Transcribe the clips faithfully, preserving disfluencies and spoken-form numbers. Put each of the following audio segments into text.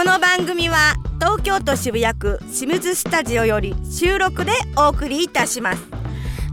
この番組は東京都渋谷区清水スタジオより収録でお送りいたします。 こんばん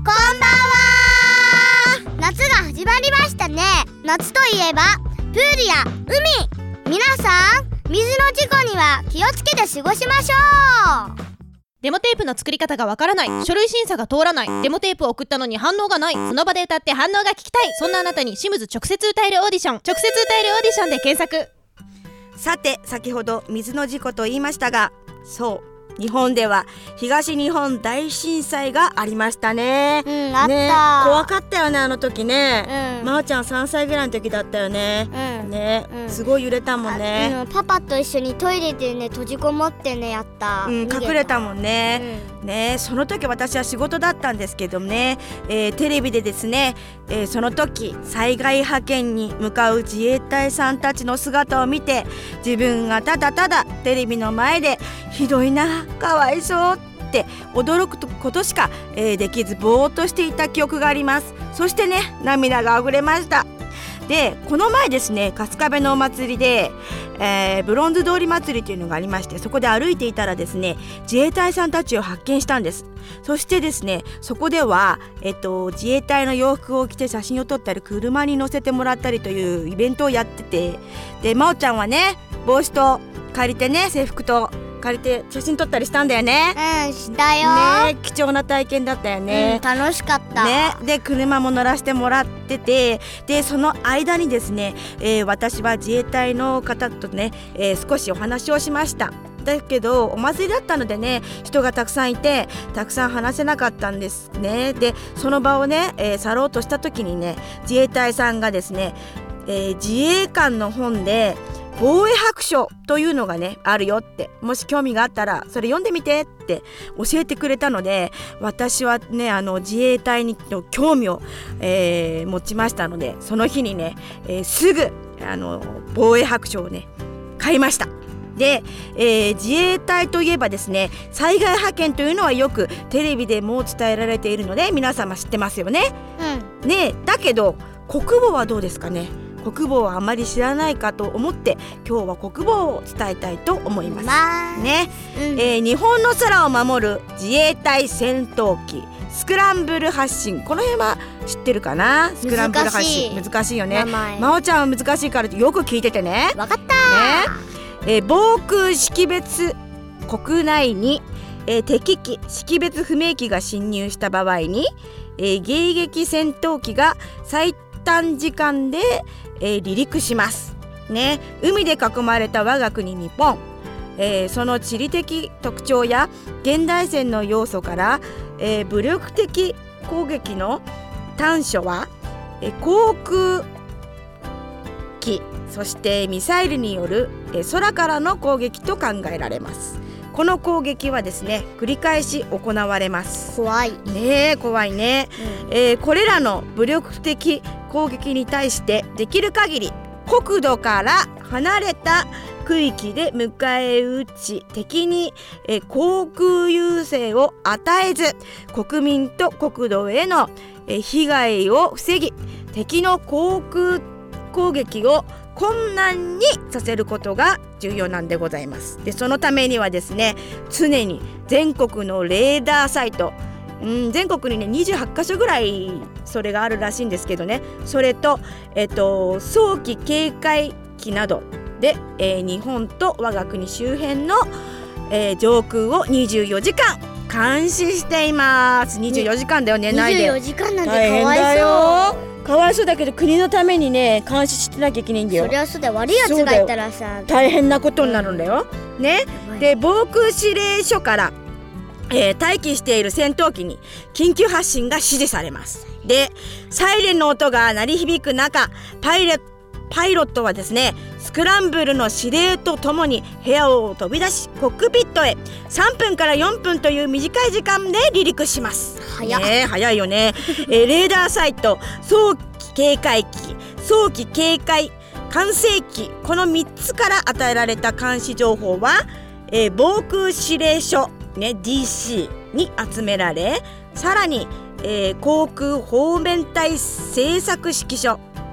は。夏が始まりましたね。夏といえばプールや海。皆さん、水の事故には気をつけて過ごしましょう。 デモテープの作り方がわからない、書類審査が通らない、デモテープを送ったのに反応がない、その場で歌って反応が聞きたい、そんなあなたにシムズ直接歌えるオーディション、直接歌えるオーディションで検索。 さて、先ほど水の事故と言いましたが、そう、日本では東日本大震災がありましたね。 うん、あった、 ね、怖かったよね、あの時ね。 うん、 まおちゃんさんさいぐらいの時だったよね。 うん、 ね、 うん、 すごい揺れたもんね。 うん、パパと一緒にトイレでね閉じこもってねやった、 うん、隠れたもんね。 うん、 ね、その時私は仕事だったんですけどね、えー、テレビでですね、えー、その時災害派遣に向かう自衛隊さんたちの姿を見て、自分がただただテレビの前でひどいな、かわいそうって驚くことしか、えー、できずぼーっとしていた記憶があります。そしてね、涙があふれました。で、この前ですね、春日部のお祭りで、えー、ブロンズ通り祭りというのがありまして、そこで歩いていたらですね、自衛隊さんたちを発見したんです。そしてですね、そこでは、えっと、自衛隊の洋服を着て写真を撮ったり、車に乗せてもらったりというイベントをやってて、で、まおちゃんはね、帽子と借りてね、制服と借りて写真撮ったりしたんだよね。 うん、したよね、貴重な体験だったよね。 うん、楽しかったね。で、車も乗らせてもらってて、でその間にですね、えー、私は自衛隊の方とね、えー、少しお話をしました。だけどお祭りだったのでね、人がたくさんいてたくさん話せなかったんですね。でその場をね、えー、去ろうとした時にね、自衛隊さんがですね、えー、自衛官の本で防衛白書というのがねあるよって、もし興味があったらそれ読んでみてって教えてくれたので、私はね、あの自衛隊にの興味を、えー、持ちましたので、その日にね、えー、すぐあの防衛白書をね買いました。で、えー、自衛隊といえばですね、災害派遣というのはよくテレビでも伝えられているので皆様知ってますよね。 うん、 ね、だけど国防はどうですかね。国防はあまり知らないかと思って、今日は国防を伝えたいと思います、 まあね。 うん、 えー、日本の空を守る自衛隊戦闘機スクランブル発進、この辺は知ってるかな。スクランブル発進難しいよね。まおちゃんは難しいからよく聞いててね。 わかった、 ね、えー、防空識別国内に、えー、敵機識別不明機が侵入した場合に、えー、迎撃戦闘機が最短時間で、えー、離陸しますね。海で囲まれた我が国日本、えー、その地理的特徴や現代戦の要素から、えー、武力的攻撃の短所は、えー、航空機そしてミサイルによる、えー、空からの攻撃と考えられます。この攻撃はですね、繰り返し行われます。 怖いねえ、怖いね、うん、えー、これらの武力的攻撃に対してできる限り国土から離れた区域で迎え撃ち、敵に、えー、航空優勢を与えず、国民と国土への、えー、被害を防ぎ、敵の航空攻撃を困難にさせることが重要なんでございます。でそのためにはですね、常に全国のレーダーサイト、うん、全国にねにじゅうはちかしょぐらいそれがあるらしいんですけどね、それと、えっと、早期警戒機などで、えー、日本と我が国周辺の、えー、上空をにじゅうよじかん監視しています。にじゅうよじかんだよね、ないでにじゅうよじかんなんてか大変わいだよ。 そう。 かわいそうだけど国のためにね監視してなきゃいけないんだよ。 そりゃそうだよ、悪いやつがいたらさ大変なことになるんだよ、うん、ね。で防空指令所から、えー、待機している戦闘機に緊急発進が指示されます。でサイレンの音が鳴り響く中、パイレパイロットはですね、スクランブルの指令とともに部屋を飛び出し、コックピットへさんぷんからよんぷんという短い時間で離陸します。 早っ、 ね、早いよね、えー、レーダーサイト、早期警戒機、早期警戒管制機、このみっつから与えられた監視情報は、えー、防空指令所、ね、ディーシー に集められ、さらに、えー、航空方面隊政策指揮所、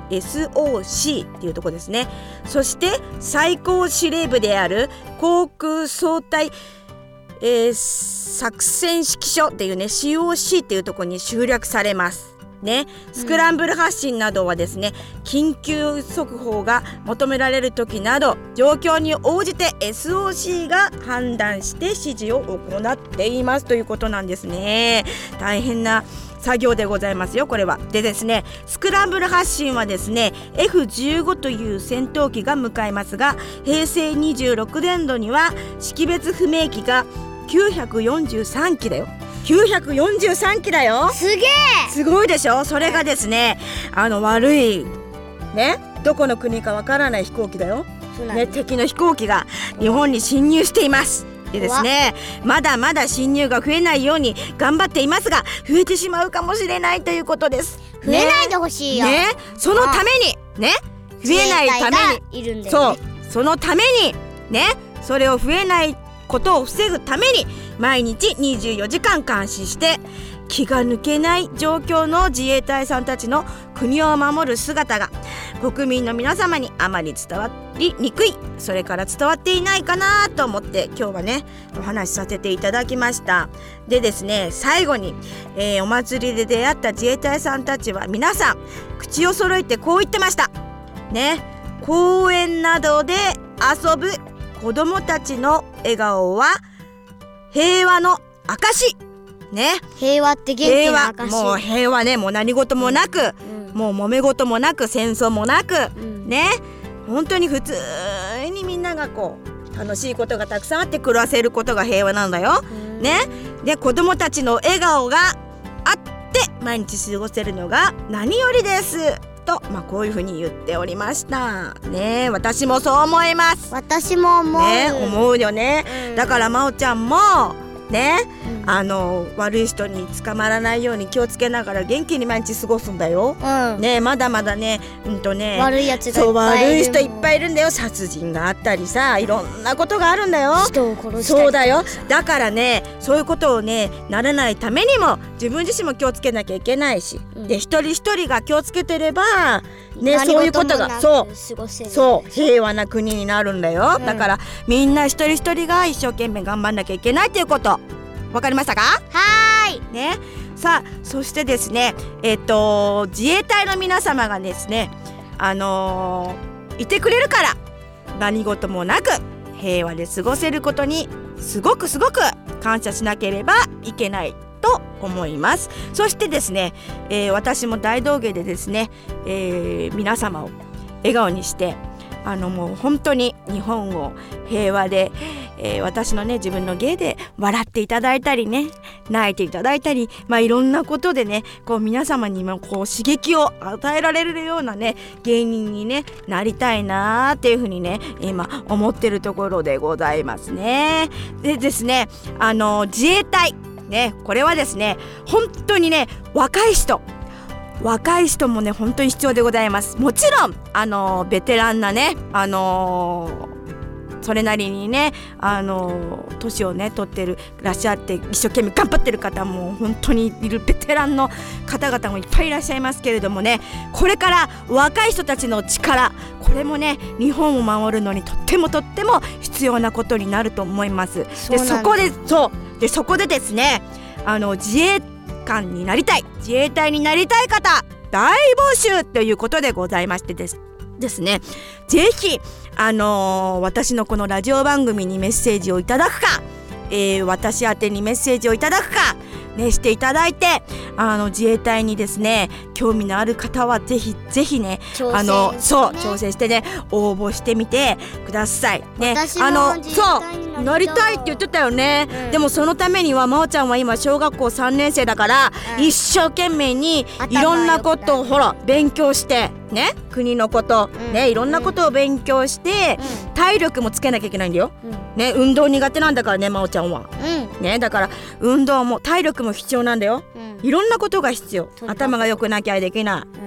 エスオーシー っていうところですね。そして最高司令部である航空総隊、えー、作戦指揮所っていうね シーオーシー っていうところに集約されますね。スクランブル発進などはですね、緊急速報が求められる時など状況に応じて エスオーシー が判断して指示を行っていますということなんですね。大変な作業でございますよこれは。でですね、スクランブル発進はですね エフじゅうご という戦闘機が向かいますが、平成にじゅうろくねんどには識別不明機がきゅうひゃくよんじゅうさんきだよ。きゅうひゃくよんじゅうさんきだよ。 すげえ、 すごいでしょ。それがですね、あの悪いね、どこの国かわからない飛行機だよ、ね、敵の飛行機が日本に侵入しています。でですね、まだまだ侵入が増えないように頑張っていますが、増えてしまうかもしれないということです。 増えないでほしいよ、 ね、そのためにね、増えないためにいるんだよね。 そう、そのためにね、それを増えないことを防ぐために毎日にじゅうよじかん監視して気が抜けない状況の自衛隊さんたちの国を守る姿が国民の皆様にあまり伝わりにくい、それから伝わっていないかなと思って今日はねお話しさせていただきました。でですね、最後に、えー、お祭りで出会った自衛隊さんたちは皆さん口を揃えてこう言ってましたね。公園などで遊ぶ子供たちの笑顔は平和の証ね。 平和って元気の証。 平和、もう平和ね、もう何事もなく、うん、もう揉め事もなく戦争もなく、うん、ね、本当に普通にみんながこう楽しいことがたくさんあって暮らせることが平和なんだよ、うん、ね。で子供たちの笑顔があって毎日過ごせるのが何よりですと、まあ、こういうふうに言っておりましたね。私もそう思います。 私も思う、 ね、思うよね、うん、だからまおちゃんもね、うん、あの悪い人に捕まらないように気をつけながら元気に毎日過ごすんだよ、うん、ね。まだまだね、うんとね、 悪いやつがいっぱいいる。 そう、悪い人いっぱいいるんだよ。殺人があったりさ、いろんなことがあるんだよ。 人を殺したり。 そうだよ。だからね、そういうことをねならないためにも自分自身も気をつけなきゃいけないし、うん、で一人一人が気をつけてればね、そういうことがそうそう平和な国になるんだよ、うん、だからみんな一人一人が一生懸命頑張んなきゃいけないということ、わかりましたか？ はーい、 ね。さあ、そしてですね、えっと自衛隊の皆様がですね、あのー、いてくれるから何事もなく平和で過ごせることにすごくすごく感謝しなければいけないと思います。そしてですね、えー、私も大道芸でですね、えー、皆様を笑顔にしてあのもう本当に日本を平和で、えー、私のね自分の芸で笑っていただいたりね、泣いていただいたり、まあいろんなことでね、こう皆様にもこう刺激を与えられるようなね芸人にねなりたいなーっていうふうにね今思ってるところでございますね。でですね、あの自衛隊ね、これはですね本当にね若い人若い人もね本当に必要でございます。もちろんあのベテランなね、あのー、それなりにね、あのー、年をね取ってるらっしゃって一生懸命頑張ってる方も本当にいるベテランの方々もいっぱいいらっしゃいますけれどもね、これから若い人たちの力、これもね日本を守るのにとってもとっても必要なことになると思います。でそこでそうでそこでですね、あの自衛官になりたい、自衛隊になりたい方大募集ということでございましてですですね、ぜひあのー、私のこのラジオ番組にメッセージをいただくか、えー、私宛てにメッセージをいただくかねしていただいて、あの自衛隊にですね興味のある方はぜひぜひね、あのそう挑戦してね応募してみてくださいね。 私も自衛隊にあのそうなりたいって言ってたよね、うん、でもそのためには真央ちゃんは今小学校さんねん生だから、うん、一生懸命にいろんなことをほら勉強してね、国のこと、うん、ねいろんなことを勉強して、うん、体力もつけなきゃいけないんだよ、うん、ね運動苦手なんだからね真央ちゃんは、うん、ねだから運動も体力も必要なんだよ、うん、いろんなことが必要、頭が良くなきゃできない、うん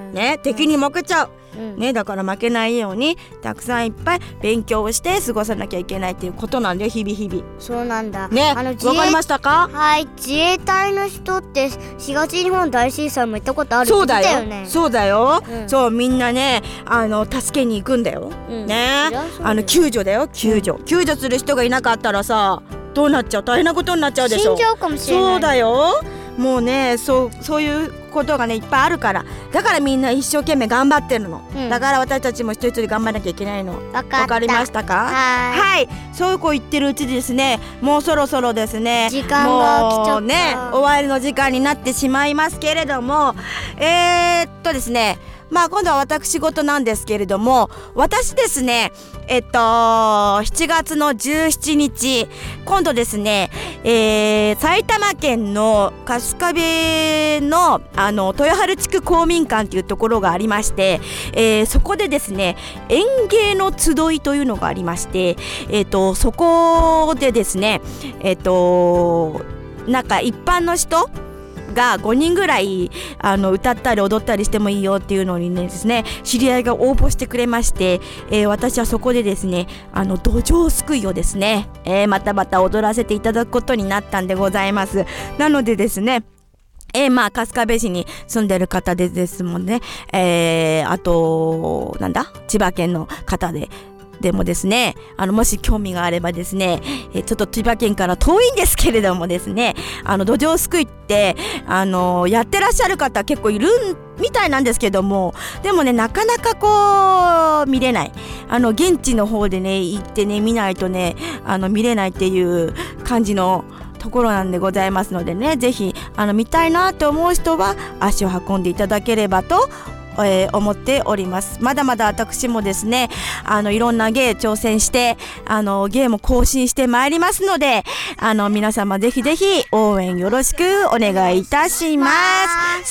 ね、敵に負けちゃう、 うんね、だから負けないようにたくさんいっぱい勉強をして過ごさなきゃいけないっていうことなんだよ、日々日々 そうなんだね。 あの自衛わかりましたか？ はい自衛隊の人って東日本大震災も行ったことあるって言ってたよね。 そうだよ、 うんそうみんなねあの助けに行くんだよ、 うんねそりゃそうだよあの救助だよ救助、うん、救助する人がいなかったらさどうなっちゃう、大変なことになっちゃうでしょ。 死んじゃうかもしれない。 そうだよ、もうねそうそういうことがねいっぱいあるから、だからみんな一生懸命頑張ってるの、うん、だから私たちも一人一人頑張らなきゃいけないの。 わかった。 わかりましたか？ はいはい、そういう子言ってるうちですね、もうそろそろですね時間が来ちゃったもうね終わりの時間になってしまいますけれども、えー、っとですねまあ今度は私事なんですけれども、私ですねえっとしちがつのじゅうしちにち今度ですね、えー、埼玉県の春日部のあの豊春地区公民館というところがありまして、えー、そこでですね園芸の集いというのがありまして、えっとそこでですねえっとなんか一般の人がごにんぐらいあの歌ったり踊ったりしてもいいよっていうのにねですね知り合いが応募してくれまして、えー、私はそこでですねあの土壌すくいをですね、えー、またまた踊らせていただくことになったんでございます。なのでですねえー、まあ春日部市に住んでる方でですもんね、えー、あとなんだ千葉県の方ででもですねあのもし興味があればですね、えちょっと千葉県から遠いんですけれどもですねあの土壌すくいってあのやってらっしゃる方結構いるみたいなんですけども、でもねなかなかこう見れない、あの現地の方でね行ってね見ないとねあの見れないっていう感じのところなんでございますのでね、ぜひあの見たいなと思う人は足を運んでいただければとえー、思っております。まだまだ私もですねあのいろんな芸挑戦してあの芸も更新してまいりますので、あの皆様ぜひぜひ応援よろしくお願いいたします。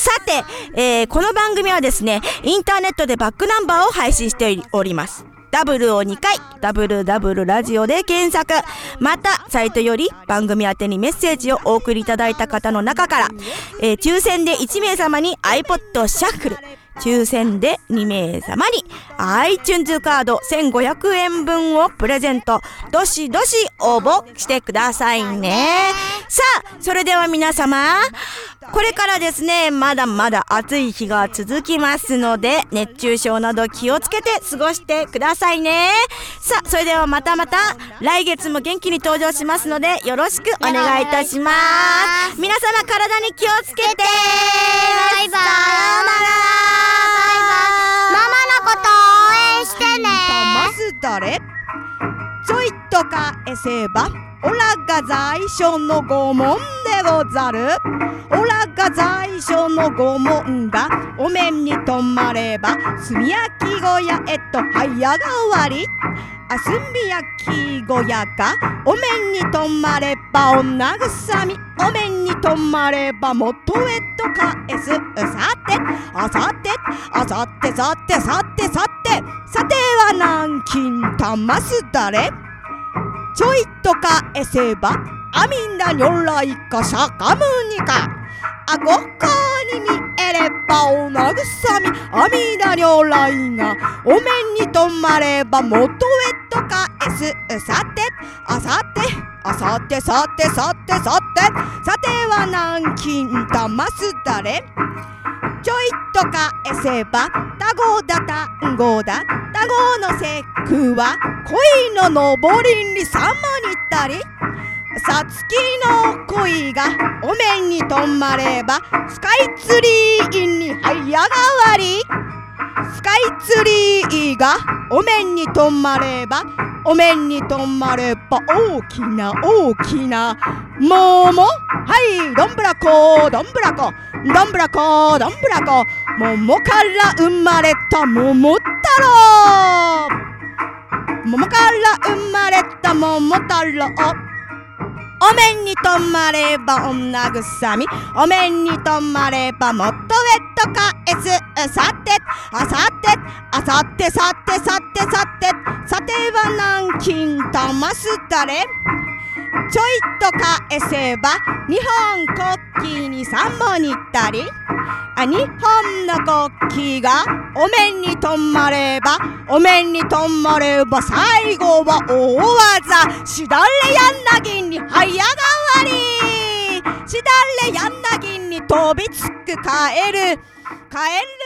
さて、えー、この番組はですねインターネットでバックナンバーを配信しております。ダブルをにかいダブルダブルラジオで検索、またサイトより番組宛てにメッセージをお送りいただいた方の中から、えー、抽選でいちめいさまに iPod シャッフル、抽選でにめいさまに iTunes カードせんごひゃくえんぶんをプレゼント。どしどし応募してくださいね。さあそれでは皆様これからですねまだまだ暑い日が続きますので熱中症など気をつけて過ごしてくださいね。さあそれではまたまた来月も元気に登場しますのでよろしくお願いいたします。皆様体に気をつけてバイバイ。 さようなら。 ママのこと応援してね。 まず誰ちょいと返せばオラが在所の拷問でござる。オラが在所の拷問がお面に止まれば炭焼き小屋へと早変わり。あ炭焼き小屋がお面に止まれば女臭み、お面に止まれば元へと返す。さてあさてあさてさてさてさてさては南京玉すだれちょいと返せば阿弥陀如来か釈迦牟尼か。あごこに見えればおなぐさみ阿弥陀如来がお面に止まれば元へと返す。さてあさてあさてさてさてさてさては南京玉すだれちょいと返せばタゴだタンゴだタゴの節句は恋の上りにさまにったり。さつきの恋がお面に止まればスカイツリーに早変わり。スカイツリーがお面に止まればお面に止まれば大きな大きな桃、はいどんぶらこどんぶらこどんぶらこどんぶらこ桃から生まれた桃太郎。桃から生まれた桃太郎。お面に止まれば女臭み、お面に止まれば元へと返す。さてあさてあさてさてさてさてさては南京玉すだれちょいと返せば日本国旗にさんもにったり。 あ日本の国旗がお面に止まればお面に止まれば最後は大技しだれ柳に早変わりしだれ柳に飛びつくカエルカエル